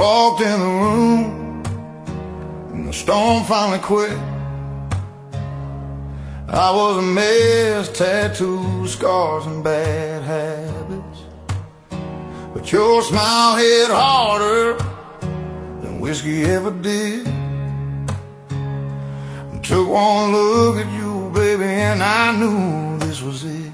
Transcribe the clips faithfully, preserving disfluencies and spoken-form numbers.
walked in the room and the storm finally quit. I was a mess, tattoos, scars, and bad habits, but your smile hit harder than whiskey ever did. I took one look at you, baby, and I knew this was it.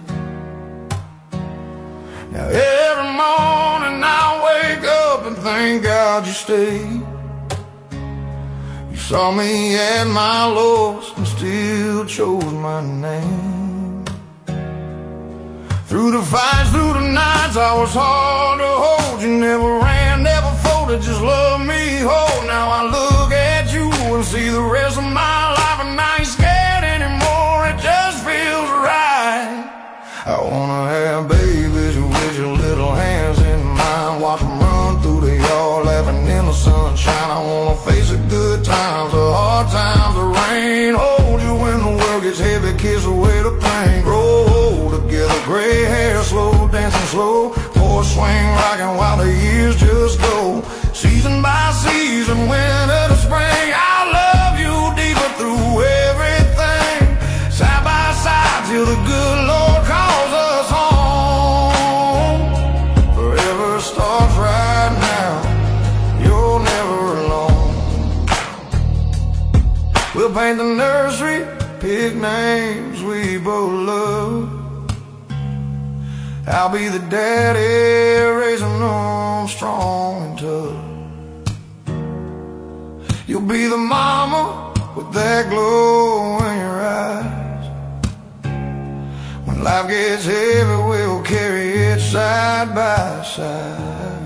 Now every morning I wake up and thank God you stayed. You saw me at my lowest and still chose my name. Through the fights, through the nights, I was hard to hold. You never ran, never folded, just loved me whole. Now I look at you and see the rest of my life, and I ain't scared anymore, it just feels right. I wanna have babies with your little hands in mine, watch them run through the yard laughing in the sunshine. I wanna face the good times, the hard times, the rain, hold you when the world gets heavy, kiss away the pain. Roll together, gray hair, slow dancing slow, porch swing rocking while the years just go. Season by season, winter to spring, I love you deeper through everything. Side by side till the good Lord calls us home. Forever starts right now, you're never alone. We'll paint the nursery, pick names we both love. I'll be the daddy raising them strong and tough. You'll be the mama with that glow in your eyes. When life gets heavy, we'll carry it side by side.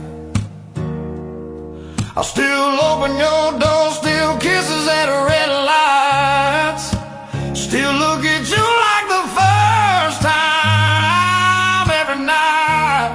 I'll still open your door, still kisses at red lights, still look at you like the first time every night.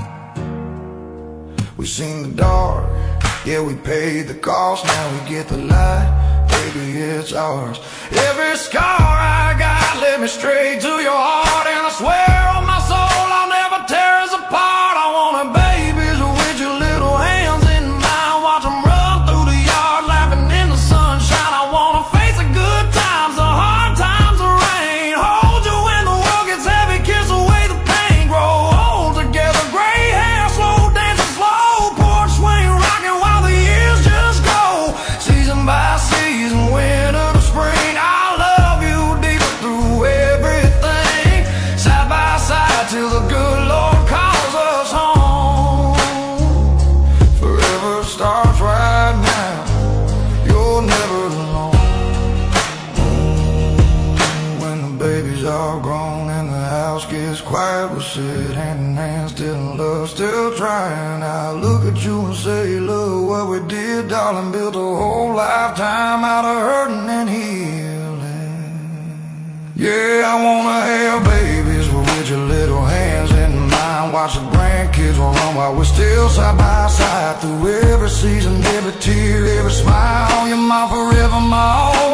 We've seen the dark, yeah, we paid the cost, now we get the light, baby, it's ours. Every scar I got led me straight to your heart, and I swear on my soul I'll never tear us apart. I want a babies with your little hands in mine, watch them run through the yard laughing in the sunshine. I wanna face the good times, the hard times, the rain, hold you when the world gets heavy, kiss away the pain. Grow old together, gray hair, slow dancing slow, porch swing rocking while the years just go. Season by season, winter to spring, I love you deeper through everything. Side by side till the good Lord calls us home. Forever starts right now, you're never alone. When the babies are grown and the house gets quiet, we'll sit hand in hand, still in love, still trying. I look at you and say, look what we did, darling, built a whole lifetime out of hurting and healing. Yeah, I wanna have babies with your little hands in mine, watch the grandkids run while we're still side by side. Through every season, every tear, every smile, you're mine forever, my own.